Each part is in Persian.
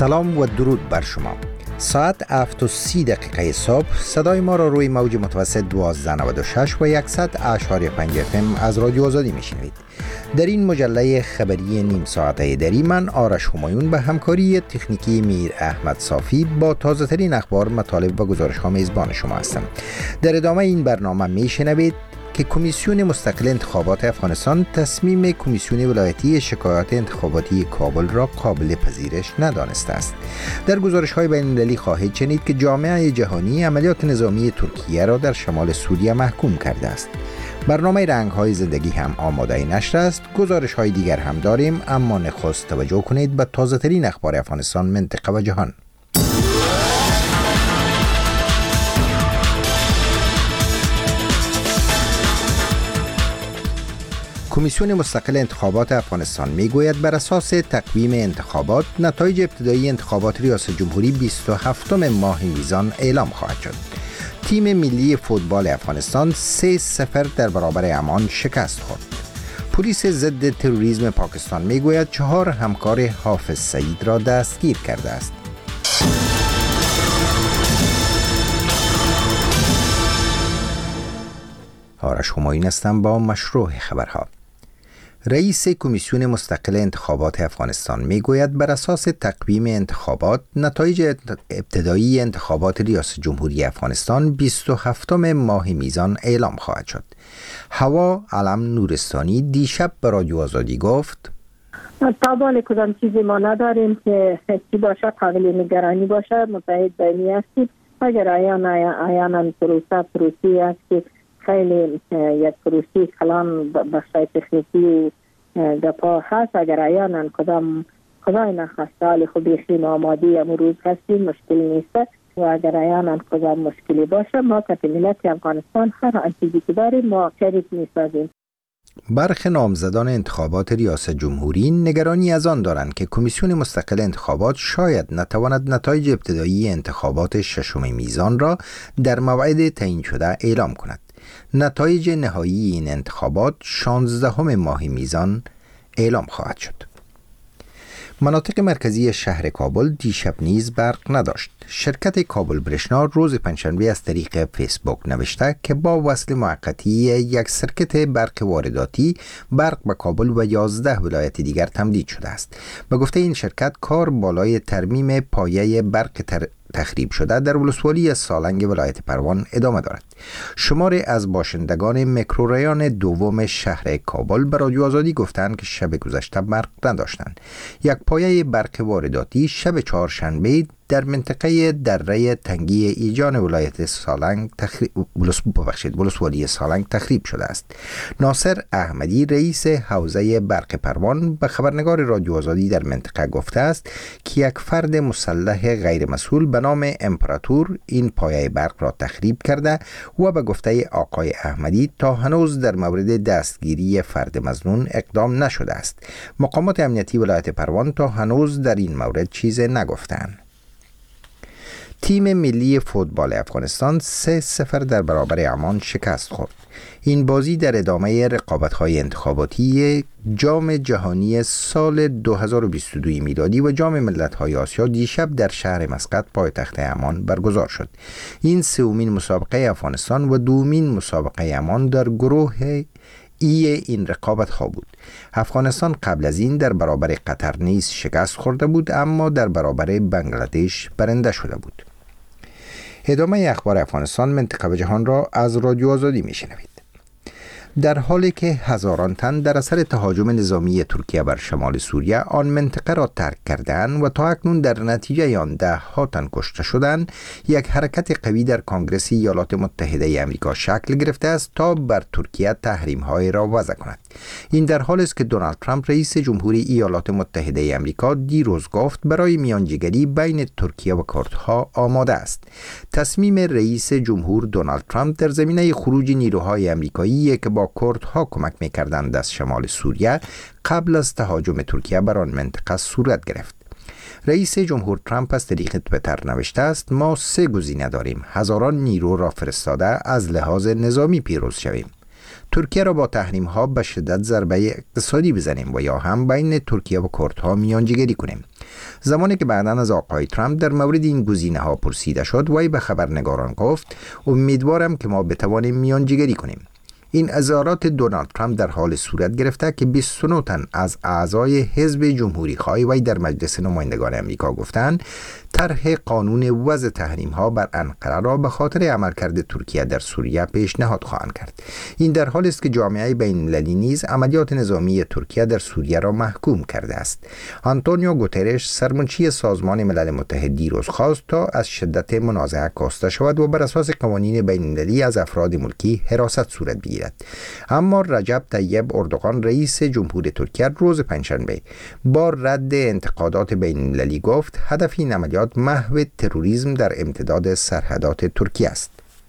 سلام و درود بر شما. ساعت 7:30 صبح صدای ما را روی موج متوسط 1296 و 100.5 FM از رادیو آزادی میشنوید. در این مجله خبری نیم ساعته دری من آرش همایون به همکاری تکنیکی میر احمد صافی با تازه ترین اخبار، مطالب و گزارش ها میزبان شما هستم. در ادامه این برنامه میشنوید که کمیسیون مستقل انتخابات افغانستان تصمیم کمیسیون ولایتی شکایات انتخاباتی کابل را قابل پذیرش ندانسته است. در گزارش‌های بین‌المللی خواهید شنید که جامعه جهانی عملیات نظامی ترکیه را در شمال سوریه محکوم کرده است. برنامه رنگ‌های زندگی هم آماده نشر است. گزارش‌های دیگر هم داریم، اما نخست توجه کنید به تازه‌ترین اخبار افغانستان، منطقه و جهان. کمیسیون مستقل انتخابات افغانستان میگوید بر اساس تقویم انتخابات نتایج ابتدایی انتخابات ریاست جمهوری 27 ماه میزان اعلام خواهد شد. تیم ملی فوتبال افغانستان 3-0 در برابر عمان شکست خورد. پلیس ضد تروریسم پاکستان میگوید 4 همکار حافظ سعید را دستگیر کرده است. آرش همایون هستم با مشروع خبرها. رئیس کمیسیون مستقل انتخابات افغانستان میگوید بر اساس تقویم انتخابات نتایج ابتدایی انتخابات ریاست جمهوری افغانستان 27 ماه میزان اعلام خواهد شد. هوا علم نورستانی دیشب به رادیو آزادی گفت طبعا کدام چیزی ما نداریم که چی باشه قابل نگرانی باشه. متحد بینی هستیم. اگر آیانا پروسی است که خیلی یک پروسی کلان بخشای تکنیکی دپا هست، اگر آیانا کدام خدای نخواسته حال خوب بیخیم آمادی امروز هستیم، مشکل نیست. و اگر آیانا کدام مشکلی باشه ما که ملت افغانستان هر آنچیزی که داریم ما شریک میسازیم. برخی نامزدان انتخابات ریاست جمهوری نگرانی از آن دارند که کمیسیون مستقل انتخابات شاید نتواند نتایج ابتدایی انتخابات 6 میزان را در موعد تعیین شده اعلام کند. نتایج نهایی این انتخابات 16 ماه میزان اعلام خواهد شد. مناطق مرکزی شهر کابل دیشب نیز برق نداشت. شرکت کابل برشنا روز پنجشنبه از طریق فیسبوک نوشته که با وصل موقتی یک سرکت برق وارداتی برق به کابل و 11 ولایت دیگر تمدید شده است. به گفته این شرکت کار بالای ترمیم پایه برق تخریب شده در ولسوالی سالنگ ولایت پروان ادامه دارد. شماری از باشندگان میکروریان دوم شهر کابل به رادیو آزادی گفتند که شب گذشته برق نداشتند. یک پایه برق وارداتی شب چهارشنبه در منطقه دره تنگی ایجان ولایت سالنگ ولسوالی سالنگ تخریب شده است. ناصر احمدی رئیس حوزه برق پروان به خبرنگار رادیو آزادی در منطقه گفته است که یک فرد مسلح غیر مسئول به نام امپراتور این پایه برق را تخریب کرده و به گفته آقای احمدی تا هنوز در مورد دستگیری فرد مظنون اقدام نشده است. مقامات امنیتی ولایت پروان تا هنوز در این مورد چیزی نگفتند. تیم ملی فوتبال افغانستان 3-0 در برابر عمان شکست خورد. این بازی در ادامه رقابت‌های انتخاباتی جام جهانی سال 2022 میلادی و جام ملت‌های آسیا دیشب در شهر مسقط پایتخت عمان برگزار شد. این سومین مسابقه افغانستان و دومین مسابقه عمان در گروه این رقابت ها بود. افغانستان قبل از این در برابر قطر نیز شکست خورده بود، اما در برابر بنگلادش برنده شده بود. ادامه اخبار افغانستان، منطقه و جهان را از رادیو آزادی میشنوید. در حالی که هزاران تن در اثر تهاجم نظامی ترکیه بر شمال سوریه آن منطقه را ترک کردند و تا اکنون در نتیجه آن 10 تن کشته شدند، یک حرکت قوی در کنگره ایالات متحده آمریکا شکل گرفته است تا بر ترکیه تحریم‌های را وضع کند. این در حالی است که دونالد ترامپ رئیس جمهوری ایالات متحده آمریکا دیروز گفت برای میانجیگری بین ترکیه و کردها آماده است. تصمیم رئیس جمهور دونالد ترامپ در زمینه خروج نیروهای آمریکایی که با کردها کمک می‌کردند از شمال سوریه قبل از تهاجم ترکیه بر آن منطقه صورت گرفت. رئیس جمهور ترامپ از طریق توییتر نوشته است ما 3 گزینه داریم: هزاران نیرو را فرستاده از لحاظ نظامی پیروز شویم، ترکیه را با تحریم ها به شدت ضربه اقتصادی بزنیم و یا هم بین ترکیه و کردها میانجیگری کنیم. زمانی که بعداً از آقای ترامپ در مورد این گزینه ها پرسیده شد، وی به خبرنگاران گفت امیدوارم که ما بتوانیم میانجیگری کنیم. این اظهارات دونالد ترامپ در حال صورت گرفته که 29 تن از اعضای حزب جمهوری خواهی وی در مجلس نمایندگان امریکا گفتند طرح قانون وضع تحریم ها بر انقره را به خاطر عملکرد ترکیه در سوریه پیشنهاد خواهند کرد. این در حالی است که جامعه بین المللی نیز عملیات نظامی ترکیه در سوریه را محکوم کرده است. آنتونیو گوترش سرمنشی سازمان ملل متحد دیروز خواست تا از شدت منازعه کاسته شود و بر اساس قوانین بین المللی از افراد ملکی حراست صورت بگیرد. اما رجب طیب اردوغان رئیس جمهور ترکیه روز پنجشنبه با رد انتقادات بین المللی گفت هدف این عملیات محو تروریسم در امتداد سرحدات ترکیه است.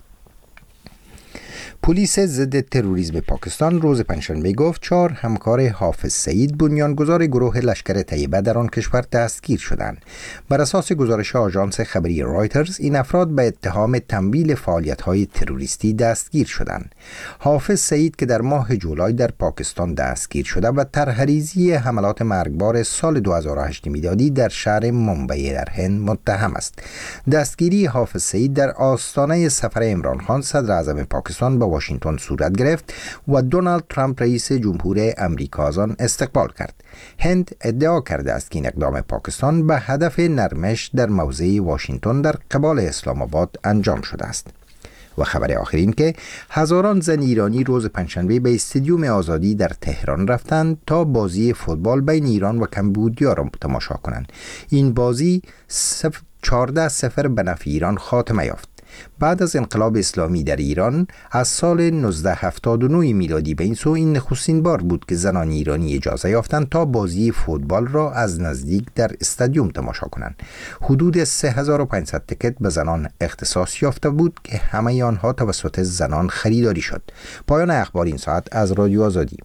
پلیس ضد تروریسم پاکستان روز پنجشنبه گفت 4 همکار حافظ سعید بنیانگذار گروه لشکر طیبه در آن کشور دستگیر شدند. بر اساس گزارش آژانس خبری رایترز این افراد به اتهام تمویل فعالیت‌های تروریستی دستگیر شدند. حافظ سعید که در ماه جولای در پاکستان دستگیر شده و طرح‌ریزی حملات مرگبار سال 2008 میلادی در شهر ممبئی در هند متهم است. دستگیری حافظ سعید در آستانه سفر عمران خان صدر اعظم پاکستان به واشنگتن صورت گرفت و دونالد ترامپ رئیس جمهور امریکا از آن استقبال کرد. هند ادعا کرده است که این اقدام پاکستان به هدف نرمش در موضع واشنگتن در قبال اسلام آباد انجام شده است. و خبر آخر این که هزاران زن ایرانی روز پنجشنبه به استادیوم آزادی در تهران رفتند تا بازی فوتبال بین ایران و کمبودیا را تماشا کنند. این بازی 14-0 به نفع ایران خاتمه یافت. بعد از انقلاب اسلامی در ایران از سال 1979 میلادی به این سو این نخستین بار بود که زنان ایرانی اجازه یافتند تا بازی فوتبال را از نزدیک در استادیوم تماشا کنند. حدود 3500 تکت به زنان اختصاص یافته بود که همه آنها توسط زنان خریداری شد. پایان اخبار این ساعت از رادیو آزادی.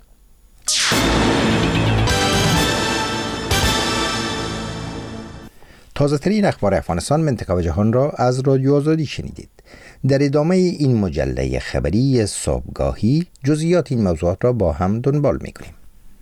تازه ترین اخبار افغانستان، منطقه و جهان را از رادیو آزادی شنیدید. در ادامه این مجله خبری صبحگاهی جزئیات این موضوعات را با هم دنبال می‌کنیم.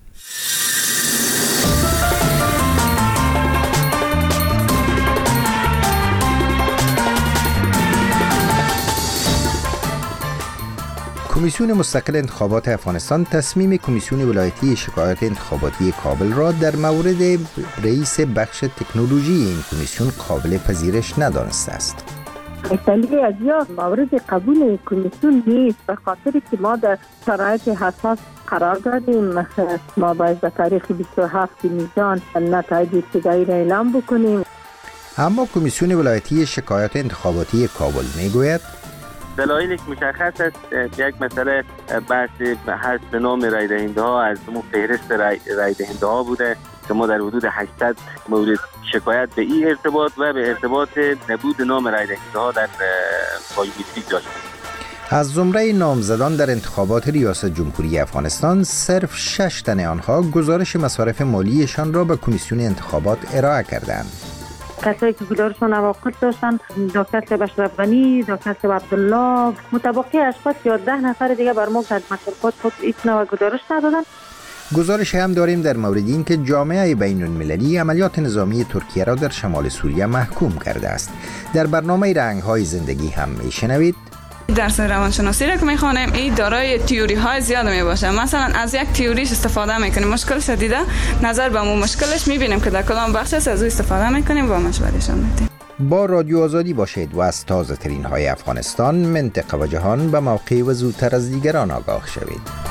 کمیسیون مستقل انتخابات افغانستان تصمیم کمیسیون ولایتی شکایات انتخاباتی کابل را در مورد رئیس بخش تکنولوژی این کمیسیون قابل پذیرش ندانسته است. دلیل از یا مورد قبول کمیسیون نیست، به خاطر که ما در شرایط حساس قرار دادیم. ما باید به تاریخ 27 نیسان نتایج ابتدایی را اعلام بکنیم. اما کمیسیون ولایتی شکایات انتخاباتی کابل میگوید دلایلی که مشخص است، یک مسئله بحث حذف نام رای دهنده ها از فهرست رای دهنده ها بوده که ما در حدود 800 مورد شکایت به این ارتباط و به ارتباط نبود نام رای دهنده ها در بایومتریک داشتیم. از زمره نامزدان در انتخابات ریاست جمهوری افغانستان صرف 6 تن آنها گزارش مصارف مالیشان را به کمیسیون انتخابات ارائه کردند. کسایی که گزارششان نواقص داشتن، دکتر بشر غنی، دکتر عبدالله، متبقی اشخاص یا 10 نفر دیگه بر ما از مصارفات خود هیچ نوع گزارش ندادن. گزارش هم داریم در مورد این که جامعه بین المللی عملیات نظامی ترکیه را در شمال سوریه محکوم کرده است. در برنامه رنگ‌های زندگی هم میشنوید درس روانشناسی را که میخوانیم این دارای تئوری های زیاد میباشه. مثلا از یک تئوریش استفاده میکنیم، مشکلش دیده نظر به اون مشکلش میبینیم که در کدام بخش از او استفاده میکنیم و مشورهشان میدیم. با رادیو آزادی باشید و از تازه ترین های افغانستان، منطقه و جهان به موقع و زودتر از دیگران آگاه شوید.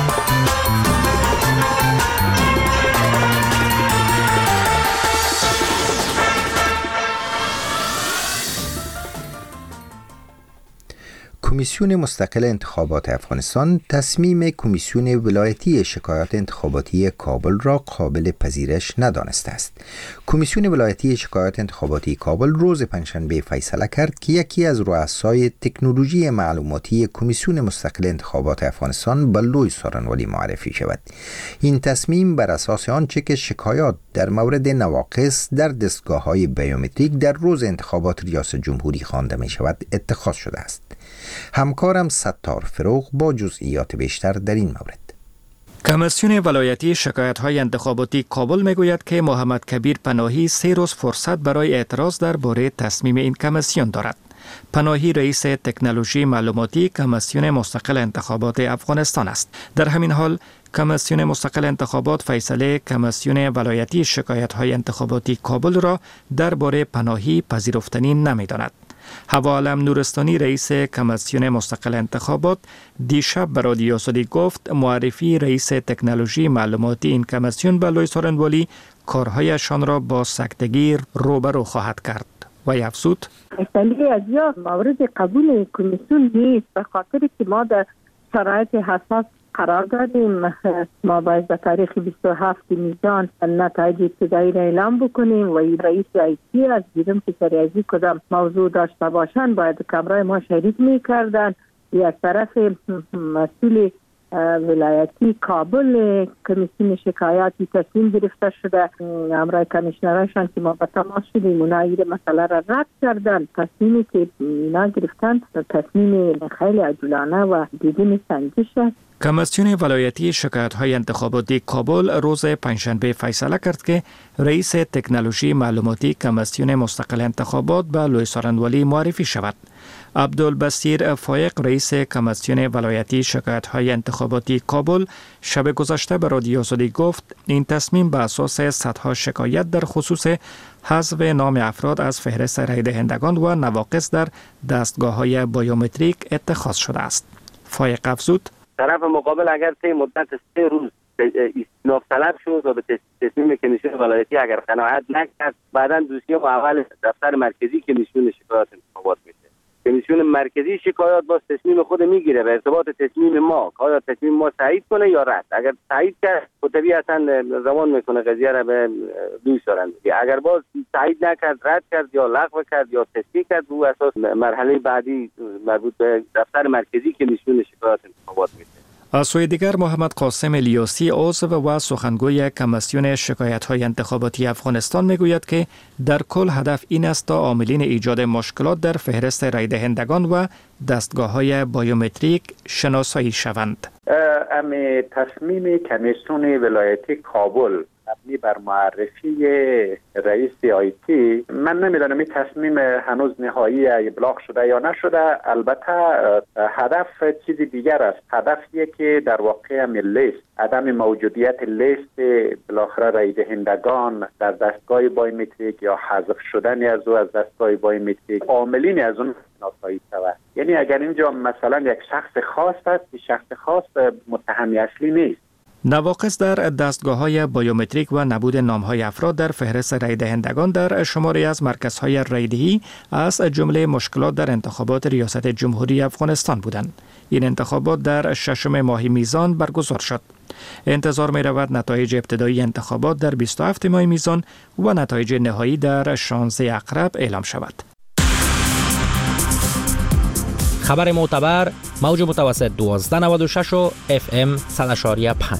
کمیسیون مستقل انتخابات افغانستان تصمیم کمیسیون ولایتی شکایات انتخاباتی کابل را قابل پذیرش ندانسته است. کمیسیون ولایتی شکایات انتخاباتی کابل روز پنجشنبه فیصله کرد که یکی از رؤسای تکنولوژی معلوماتی کمیسیون مستقل انتخابات افغانستان به لوی سارنوالی معرفی شود. این تصمیم بر اساس آنچه که شکایات در مورد نواقص در دستگاه‌های بیومتریک در روز انتخابات ریاست جمهوری خوانده می شود اتخاذ شده است. همکارم ستار فروغ با جزئیات بیشتر در این مورد. کمیسیون ولایتی شکایت‌های انتخاباتی کابل میگوید که محمد کبیر پناهی 3 روز فرصت برای اعتراض درباره تصمیم این کمیسیون دارد. پناهی رئیس تکنولوژی معلوماتی کمیسیون مستقل انتخابات افغانستان است. در همین حال کمیسیون مستقل انتخابات فیصله کمیسیون ولایتی شکایت‌های انتخاباتی کابل را درباره پناهی پذیرفتنی نمی‌داند. حوا علم نورستانی رئیس کمیسیون مستقل انتخابات دیشب به رادیو صدی گفت معرفی رئیس تکنولوژی معلوماتی این کمیسیون به لوی سارنوالی کارهایشان را با سکتگی روبرو خواهد کرد و افزود فیصله از یا مورد قبول کمیسیون نیست، به خاطر که ما در شرایط حساس قرار دادیم. ما باید به تاریخ 27 میزان نتایج ابتدایی را اعلام بکنیم و رئیس رئیسی از دیدم که سریعی کدام موضوع داشته باشند باید کمرای ما شریک میکردن. یک طرف مسئول ولایتی کابل کمیسیون شکایاتی تصمیم گرفته شده، امرای کمیشنرشان که ما به تماس شدیم اونا این مسئله را رد کردن. تصمیمی که اونا گرفتن تصمیم خیلی عجولانه و بدون سنجش است. کمیسیون ولایتی شکایت‌های انتخاباتی کابل روز پنجشنبه فیصله کرد که رئیس تکنولوژی معلوماتی کمیسیون مستقل انتخابات به لوی سارنوالی معرفی شود. عبدالبصیر فایق رئیس کمیسیون ولایتی شکایت‌های انتخاباتی کابل شب گذشته به رادیو صدی گفت این تصمیم به اساس صدها شکایت در خصوص حذف نام افراد از فهرست رای دهندگان و نواقص در دستگاه‌های بیومتریک اتخاذ شده است. فایق افزود طرف مقابل اگر طی مدت 3 روز استئناف طلب شد و به تصمیم کمیسیون ولایتی اگر قناعت نکرد بعداً دوسیه اول دفتر مرکزی کمیسیون شکایات انتخابات میشه. کمیسیون مرکزی شکایات با تصمیم خود میگیره به ارتباط تصمیم ما، آیا تصمیم ما تایید کنه یا رد. اگر تایید کرد طبیعتاً روان میکنه قضیه را به لوی سارنوالی. اگر باز تایید نکرد، رد کرد یا لغو کرد یا تصحیح کرد، رو اساس مرحله بعدی مربوط به دفتر مرکزی کمیسیون شکایات انتخابات میشه. از سوی دیگر محمد قاسم الیاسی عضو و سخنگوی کمیسیون شکایت‌های انتخاباتی افغانستان میگوید که در کل هدف این است تا عاملین ایجاد مشکلات در فهرست رای دهندگان و دستگاه‌های بیومتریک شناسایی شوند. امی تصمیم کمیسیون ولایتی کابل مبنی بر معرفی رئیس آیتی، من نمیدانم این تصمیم هنوز نهایی ابلاغ شده یا نشده. البته هدف چیز دیگر است. هدفیه که در واقع لیست، عدم موجودیت لیست بالاخره رای دهندگان در دستگاه بایومتریک یا حذف شدن از او از دستگاه بایومتریک عاملین از اون شناسایی شود. یعنی اگر اینجا مثلا یک شخص خاص است، شخص خاص متهمی اصلی نیست. نواقص در دستگاه‌های بیومتریک و نبود نام‌های افراد در فهرست رای دهندگان در شماری از مرکزهای رایدهی از جمله مشکلات در انتخابات ریاست جمهوری افغانستان بودند. این انتخابات در 6 ماه میزان برگزار شد. انتظار می‌رود نتایج ابتدایی انتخابات در 27 ماه میزان و نتایج نهایی در 16 اقرب اعلام شود. خبر معتبر موج متوسط 1296 و FM 100.5.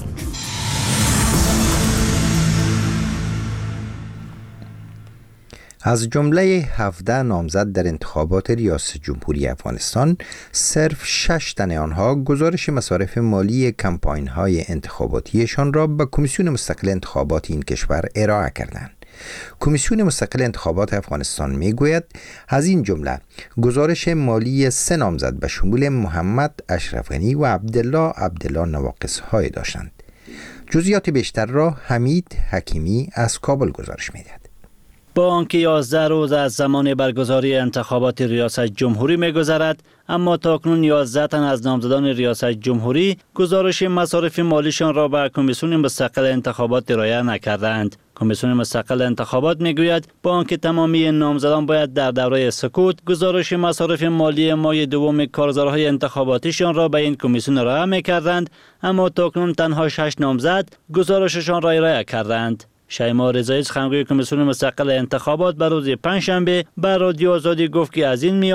از جمله 17 نامزد در انتخابات ریاست جمهوری افغانستان صرف 6 تن آنها گزارش مصارف مالی کمپاین‌های انتخاباتیشان را به کمیسیون مستقل انتخابات این کشور ارائه کردند. کمیسیون مستقل انتخابات افغانستان میگوید از این جمله گزارش مالی 3 نامزد به شمول محمد اشرف غنی و عبدالله نواقص‌های داشتند. جزئیات بیشتر را حمید حکیمی از کابل گزارش می‌دهد. با آنکه 11 روز از زمان برگزاری انتخابات ریاست جمهوری می‌گذرد، اما تاکنون 11 تن از نامزدان ریاست جمهوری گزارش مصارف مالیشان را به کمیسیون مستقل انتخابات ارائه نکردند. کمیسیون مستقل انتخابات میگوید با آنکه تمامی نامزدان باید در دوره سکوت گزارش مصارف مالی ماه دوم کارزارهای انتخاباتیشان را به این کمیسیون ارائه می‌کردند، اما تاکنون تنها 6 نامزد گزارششان را ارائه کردند. شیما رضایی سخنگوی کمیسیون مستقل انتخابات به روز پنجشنبه به رادیو آزادی گفت که از این میان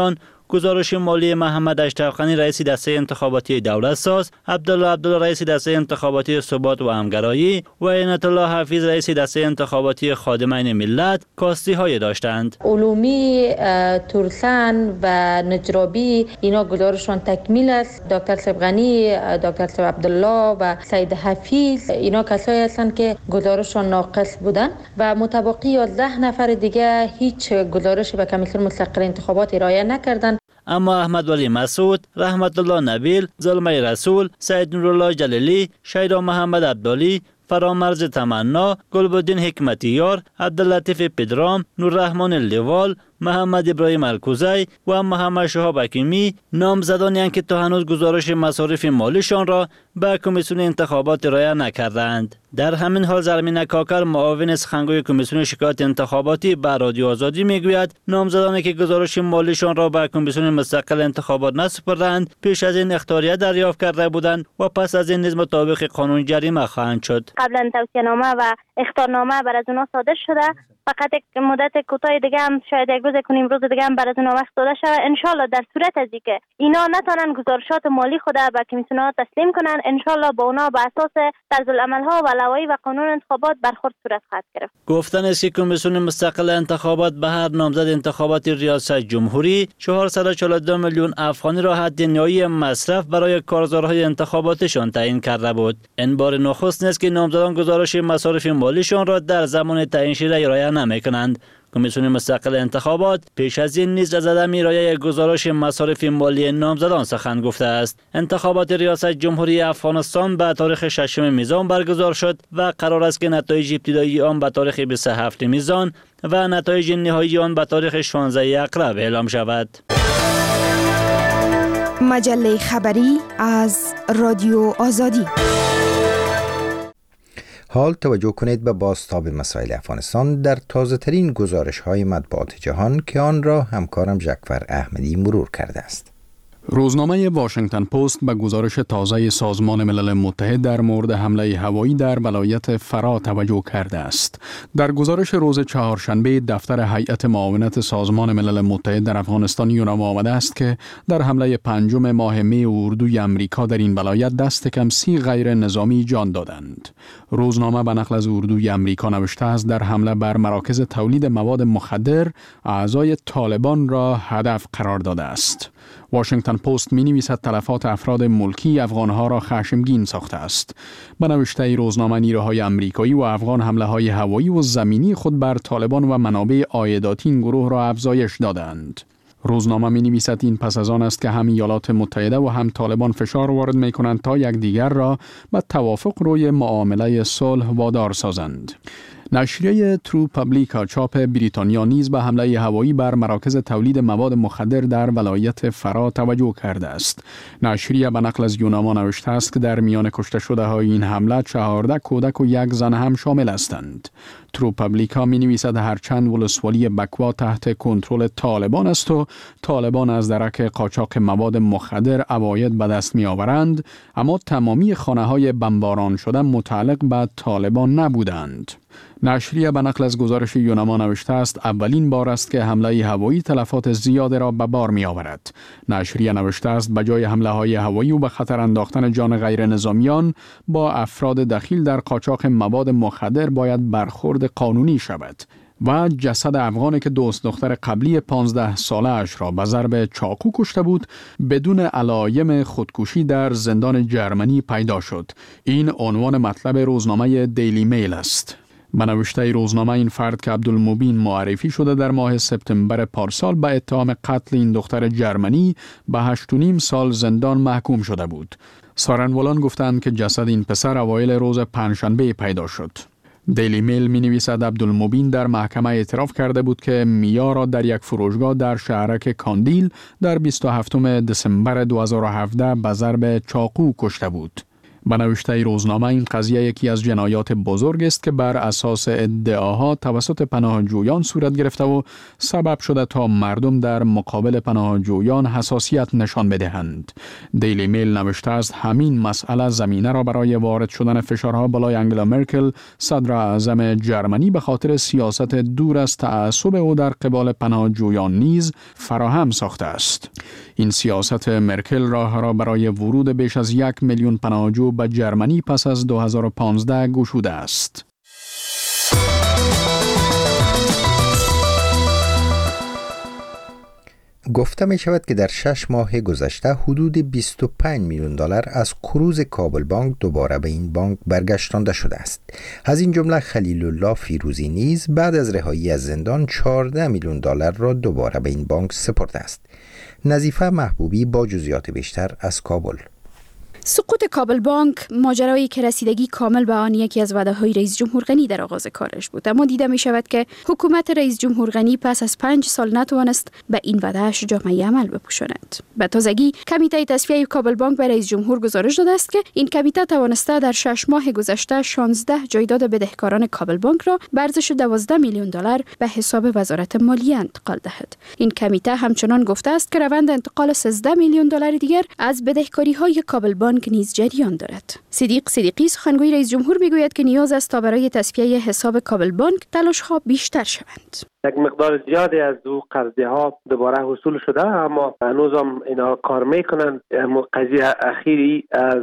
گزارش مالی محمد اشرف غنی رئیس دسته انتخاباتی دولت ساز، عبدالله رئیس دسته انتخاباتی ثبات و همگرایی و عنایت الله حفیظ رئیس دسته انتخاباتی خادمین ملت کاستی های داشتند. علومی، تورسان و نجرابی اینا گزارششون تکمیل است. دکتر غنی، دکتر عبدالله و سید حفیظ اینا کسایی هستند که گزارششون ناقص بودن و متبقی 11 نفر دیگه هیچ گزارشی به کمیسیون مستقل انتخابات ارائه نکردند. اما احمد ولی مسعود، رحمت الله نبیل، زلمه رسول، سید نورالله جلیلی، شیدا محمد عبدالی، فرامرز تمنا، گلبدین حکمتیار، عبداللطیف پدرام، نوررحمان لیوال، محمد ابراهیم الکوزی و محمد شهاب حکیمی نامزدانی که تا هنوز گزارش مصارف مالیشان را به کمیسیون انتخابات ارائه نکردند. در همین حال زرمین کاکر معاون سخنگوی کمیسیون شکایت انتخاباتی به رادیو آزادی میگوید نامزدانی که گزارش مالیشان را به کمیسیون مستقل انتخابات نسپردند پیش از این اختیاریت دریافت کرده بودند و پس از این نیز مطابق قانون جریمه خواهند شد. قبلا توصیه‌نامه و اخطارنامه بر از اونها صادر شده، فقط مدت کوتاه دیگه هم شاید یک روز کنیم روز دیگه هم بر از اونها وقت داده شود. ان شاء الله در صورت از اینکه اینا نتونن گزارشات مالی خود به کمیسیون‌ها تسلیم کنن، ان شاء الله با اونا به اساس طرزالعمل‌ها و لوایح و قانون انتخابات برخورد صورت خواهد گرفت. گفتن است که کمیسیون مستقل انتخابات به هر نامزد انتخابات ریاست جمهوری 442 میلیون افغانی را حد نهایی مصرف برای کارزارهای انتخاباتشان تعیین کرده بود. این بار نخست است که نامزدان گزارش مصارف مالیشان را در زمان تعیین شده ارائه نمی‌کنند. کمیسیون مستقل انتخابات پیش از این نیز از عدم ارائه گزارش مصارف مالی نامزدان سخن گفته است. انتخابات ریاست جمهوری افغانستان به تاریخ 6 میزان برگزار شد و قرار است که نتایج ابتدایی آن به تاریخ 27 میزان و نتایج نهایی آن به تاریخ 16 اکرب اعلام شود. مجله خبری از رادیو آزادی. حال توجه کنید به بازتاب مسائل افغانستان در تازه ترین گزارش های مطبوعات جهان که آن را همکارم جعفر احمدی مرور کرده است. روزنامه واشنگتن پست به گزارش تازه سازمان ملل متحد در مورد حمله هوایی در ولایت فرا توجه کرده است. در گزارش روز چهارشنبه دفتر هیئت معاونت سازمان ملل متحد در افغانستان یونام آمده است که در حمله 5 ماه می اردوی امریکا در این ولایت دست کم 30 غیر نظامی جان دادند. روزنامه به نقل از اردوی امریکا نوشته است در حمله بر مراکز تولید مواد مخدر اعضای طالبان را هدف قرار داده است. واشنگتن پست می نویسد تلفات افراد ملکی افغانها را خشمگین ساخته است. به نوشته روزنامه نیروهای امریکایی و افغان حمله های هوایی و زمینی خود بر طالبان و منابع عایداتی این گروه را افزایش دادند. روزنامه می نویسد این پس از آن است که هم ایالات متحده و هم طالبان فشار وارد می کنند تا یکدیگر را به توافق روی معامله صلح وادار سازند. نشریه ترو پابلیکا چاپ بریتانیا نیز به حمله هوایی بر مراکز تولید مواد مخدر در ولایت فرا توجه کرده است. نشریه به نقل از یوناما نوشته است که در میان کشته شده های این حمله 14 کودک و 1 زن هم شامل هستند. ترو پابلیکا می نویسد هرچند ولسوالی بکوا تحت کنترل طالبان است و طالبان از درک قاچاق مواد مخدر عواید به دست می آورند، اما تمامی خانه های بمباران شده متعلق به طالبان نبودند. نشریه به نقل از گزارش یوناما نوشته است اولین بار است که حمله هوایی تلفات زیاد را به بار می آورد. نشریه نوشته است بجای حمله های هوایی و به خطر انداختن جان غیر نظامیان با افراد دخیل در قاچاق مواد مخدر باید برخورد قانونی شود. و جسد افغانی که دوست دختر قبلی 15 ساله اش را به ضرب چاقو کشته بود بدون علایم خودکشی در زندان جرمنی پیدا شد. این عنوان مطلب روزنامه دیلی میل است. به نوشته روزنامه این فرد که عبدالمبین معرفی شده در ماه سپتامبر پارسال به اتهام قتل این دختر جرمنی به 8.5 سال زندان محکوم شده بود. سارنولان گفتند که جسد این پسر اوایل روز پنجشنبه پیدا شد. دیلی میل می نویسد عبدالمبین در محکمه اعتراف کرده بود که میا را در یک فروشگاه در شهرک کاندیل در 27 دسامبر 2017 به ضرب چاقو کشته بود. به نوشته روزنامه این قضیه یکی از جنایات بزرگ است که بر اساس ادعاها توسط پناهجویان صورت گرفته و سبب شده تا مردم در مقابل پناهجویان حساسیت نشان بدهند. دیلی میل نوشته است همین مسئله زمینه را برای وارد شدن فشارها بالای انگلا مرکل صدر اعظم جرمنی به خاطر سیاست دور از تعصب او در قبال پناهجویان نیز فراهم ساخته است. این سیاست مرکل راه را برای ورود بیش از 1 میلیون پناهجو به جرمنی پس از 2015 گشوده است. گفته می شود که در 6 ماه گذشته حدود 25 میلیون دلار از قروض کابل بانک دوباره به این بانک برگشتانده شده است. از این جمله خلیل الله فیروزی نیز بعد از رهایی از زندان 14 میلیون دلار را دوباره به این بانک سپرده است. نظیفه محبوبی با جزئیات بیشتر از کابل. سقوط کابل بانک ماجرایی که رسیدگی کامل به آن یکی از وعده‌های رئیس جمهور غنی در آغاز کارش بود، اما دیده می شود که حکومت رئیس جمهور غنی پس از 5 سال نتوانست به این وعده‌اش جامه عمل بپوشاند. به تازگی کمیته تصفیه کابل بانک به رئیس جمهور گزارش داده است که این کمیته توانسته در 6 ماه گذشته 16 جایداد بدهکاران کابل بانک را به ارزش 12 میلیون دلار به حساب وزارت مالیه انتقال دهد. این کمیته همچنان گفته است که روند انتقال 13 میلیون دلار دیگر از بدهکاری‌های کابل بانک نیز جریان دارد. صدیق صدیقی سخنگوی رئیس جمهور میگوید که نیاز است تا برای تصفیه حساب کابل بانک تلاش‌ها بیشتر شوند. یک مقدار زیادی از او قرضه ها دوباره حصول شده، اما هنوز هم اینا کار میکنن. قضیه اخیری از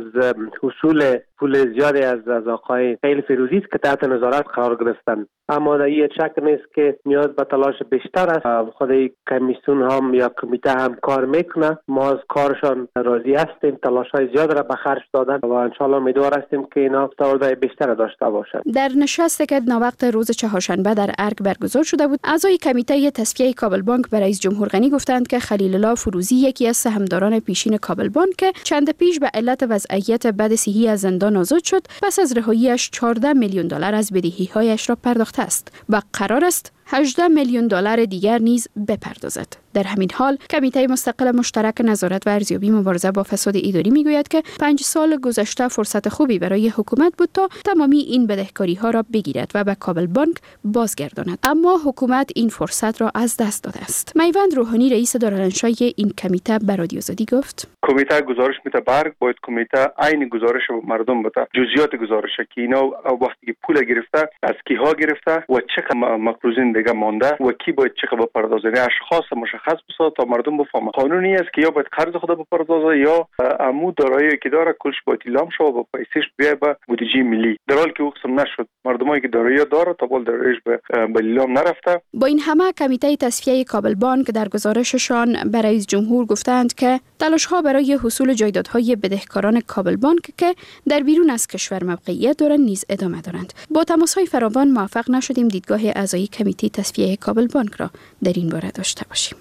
حصول پول زیادی از آقای خیل فیروزی است که تحت نظارت قرار گرفتن، اما در این شک نیست که نیاز به تلاش بیشتر است. خود کمیسیون هم یا کمیته هم کار میکنه. ما از کارشان راضی هستیم، تلاش های زیاد را به خرج دادن و ان شاء الله امیدوار هستیم که اینا فوارد بیشتر داشته باشند. در نشستی که ناوقت روز چهارشنبه در ارگ برگزار شده بود، اعضای کمیته تصفیه کابل بانک به رئیس جمهور غنی گفتند که خلیل الله فروزی یکی از سهامداران پیشین کابل بانک که چند پیش به علت وضعیت بد صحی از زندان آزاد شد، پس از رهایی‌اش 14 میلیون دلار از بدهی‌هایش را پرداخته است و قرار است 18 میلیون دلار دیگر نیز بپردازد. در همین حال کمیته مستقل مشترک نظارت و ارزیابی مبارزه با فساد اداری میگوید که 5 سال گذشته فرصت خوبی برای حکومت بود تا تمامی این بدهکاری‌ها را بگیرد و به کابل بانک بازگرداند، اما حکومت این فرصت را از دست داده است. میوند روحانی رئیس دارالانشای این کمیته به رادیو آزادی گفت: کمیته گزارش میده برگ باید کمیته عین گزارش مردم بده، جزئیات گزارش که اینا وقتی که پول گرفته از کیها گرفته و چقدر مقروضین دیگه مانده و کی باید چقدر بپردازه. اشخاص مشخص بسازه تا مردم بفهمه. قانونی است که یا باید قرض خود بپردازه یا عمو دارایی که داره کلش باید اعلام شه و پیسش بیای به بودجه ملی، در حالی که او قسم نشد. مردمایی که دارایی داره تا بال دارایش به اعلام نرفته. با این همه کمیته تصفیه کابل بانک در گزارششان به رئیس جمهور گفتند که تلاش‌ها برای حصول جایدادهای بدهکاران کابل بانک که در بیرون از کشور موقعیت دارند نیز ادامه دارند. با تماس‌های فراوان موفق نشدیم دیدگاه اعضای کمیته تصفیه کابل بانک را در این باره داشته باشیم.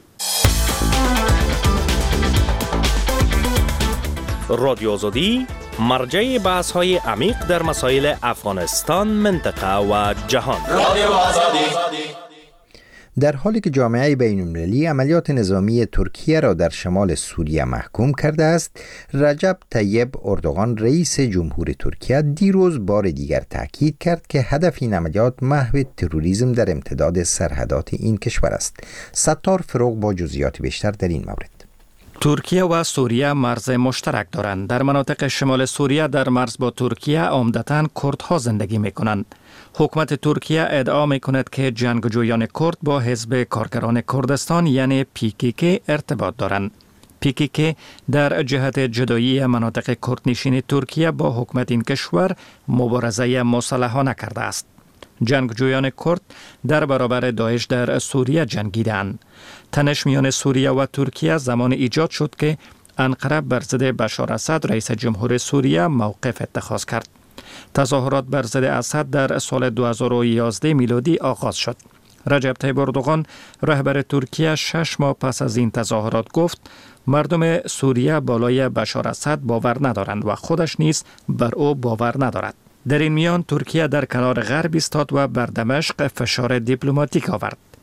رادیو آزادی مرجع بحث‌های عمیق در مسائل افغانستان، منطقه و جهان. رادیو آزادی. در حالی که جامعه بین‌المللی عملیات نظامی ترکیه را در شمال سوریه محکوم کرده است، رجب طیب اردوغان رئیس جمهور ترکیه دیروز بار دیگر تاکید کرد که هدف این عملیات محو تروریسم در امتداد سرحدات این کشور است. ستار فروغ با جزئیات بیشتر در این مورد. ترکیه و سوریه مرز مشترک دارند. در مناطق شمال سوریه در مرز با ترکیه عمدتاً کردها زندگی می‌کنند. حکومت ترکیه ادعا می‌کند که جنگجویان کرد با حزب کارگران کردستان یعنی PKK ارتباط دارند. PKK در جهت جدایی مناطق کردنشین ترکیه با حکومت این کشور مبارزه مسلحانه کرده است. جنگجویان کرد در برابر داعش در سوریه جنگیدند. تنش میان سوریه و ترکیه زمان ایجاد شد که انقره بر ضد بشار اسد رئیس جمهور سوریه موقف اتخاذ کرد. تظاهرات بر ضد اسد در سال 2011 میلادی آغاز شد. رجب طیب اردوغان رهبر ترکیه 6 ماه پس از این تظاهرات گفت مردم سوریه بالای بشار اسد باور ندارند و خودش نیز بر او باور ندارد. در این میان ترکیه در کنار غرب ایستاد و بر دمشق فشار دیپلماتیک آورد.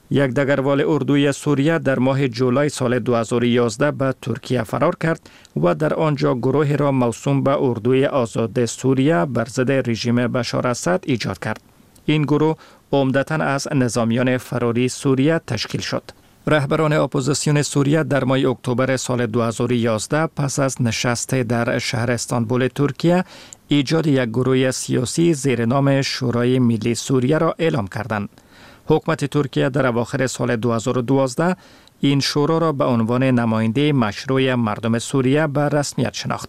یک دگروال اردوی سوریه در ماه جولای سال 2011 به ترکیه فرار کرد و در آنجا گروهی را موسوم به اردوی آزاد سوریه بر ضد رژیم بشار اسد ایجاد کرد. این گروه عمدتاً از نظامیان فراری سوریه تشکیل شد. رهبران اپوزیسیون سوریه در ماه اکتبر سال 2011 پس از نشست در شهر استانبول ترکیه ایجاد یک گروه سیاسی زیر نام شورای ملی سوریه را اعلام کردند. حکومت ترکیه در اواخر سال 2012 این شورا را به عنوان نماینده مشروع مردم سوریه به رسمیت شناخت.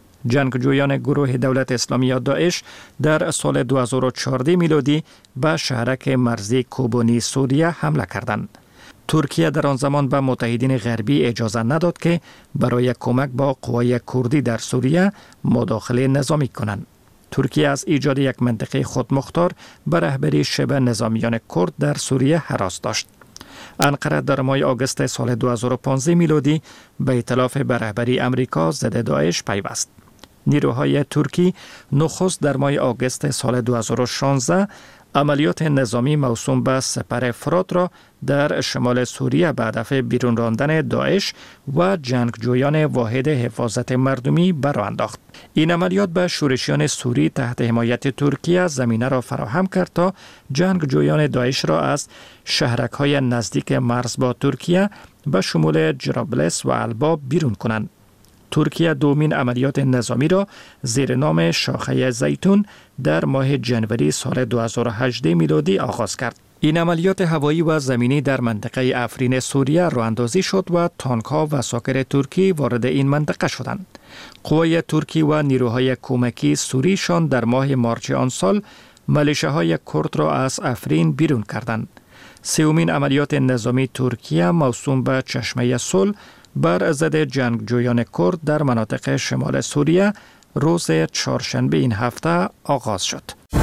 جنگجویان گروه دولت اسلامی یا داعش در سال 2014 میلادی به شهرک مرزی کوبانی سوریه حمله کردند. ترکیه در آن زمان به متحدین غربی اجازه نداد که برای کمک با قوای کردی در سوریه مداخله نظامی کنند. ترکیه از ایجاد یک منطقه خودمختار به رهبری شبه نظامیان کرد در سوریه هراس داشت. انقره در ماه آگوست سال 2015 میلادی به ائتلاف به رهبری امریکا ضد داعش پیوست. نیروهای ترکی نخست در ماه آگوست سال 2016 عملیات نظامی موسوم به سپر فرات را در شمال سوریه به هدف بیرون راندن داعش و جنگجویان واحد حفاظت مردمی برآ انداخت. این عملیات به شورشیان سوری تحت حمایت ترکیه زمینه را فراهم کرد تا جنگجویان داعش را از شهرک‌های نزدیک مرز با ترکیه به شمول جرابلس و الباب بیرون کنند. ترکیه دومین عملیات نظامی را زیر نام شاخه زیتون در ماه جنوری سال 2018 میلادی آغاز کرد. این عملیات هوایی و زمینی در منطقه افرین سوریه راه‌اندازی شد و تانک‌ها و ساکر ترکی وارد این منطقه شدند. قوای ترکی و نیروهای کمکی سوریشان در ماه مارچ آن سال ملیشه‌های کرد را از افرین بیرون کردند. سومین عملیات نظامی ترکیه موسوم به چشمه صلح بر ضد جنگجویان کرد در مناطق شمال سوریه روز چهارشنبه این هفته آغاز شد.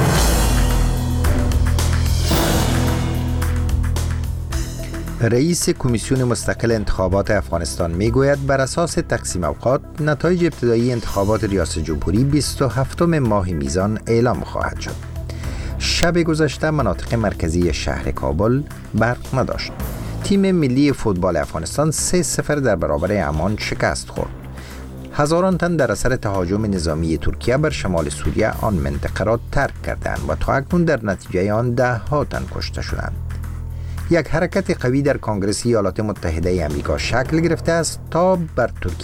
رئیس کمیسیون مستقل انتخابات افغانستان میگوید بر اساس تقسیم اوقات نتایج ابتدایی انتخابات ریاست جمهوری 27 ماه میزان اعلام خواهد شد. شب گذشته مناطق مرکزی شهر کابل برق نداشت. تیم ملی فوتبال افغانستان 3-0 در برابر عمان شکست خورد. هزاران تن در اثر تهاجم نظامی ترکیه بر شمال سوریه آن منطقه را ترک کردند و تا اکنون در نتیجه آن 10 تن کشته شدند. یک حرکت قوی در کنگره ایالات متحده آمریکا شکل گرفته است تا بر ترکیه